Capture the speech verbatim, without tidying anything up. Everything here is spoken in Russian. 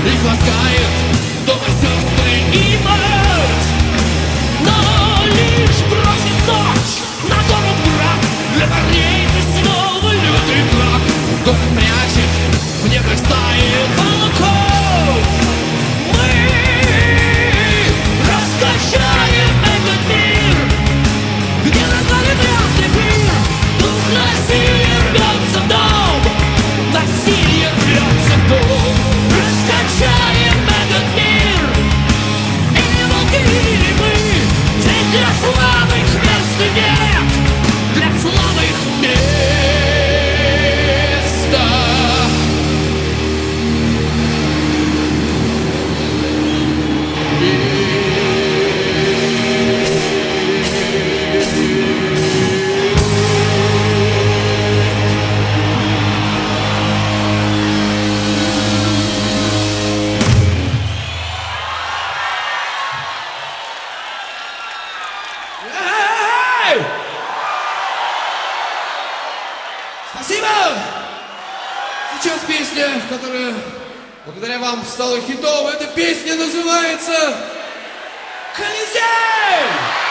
их ласкает дома сестры и мать. Но лишь бросит ночь на город брат, для парней ты снова лютый враг. Город прячет в недрах стаи волков. Мы раскачаем этот мир, где назвали грязный пир. Дух насилия рвется в дом, насилие рвется в дом. Раскачаем этот мир, или волки, или мы. Здесь для слабых места нет, для слабых места. Спасибо! Сейчас песня, которая благодаря вам стала хитом. Эта песня называется «Колизей».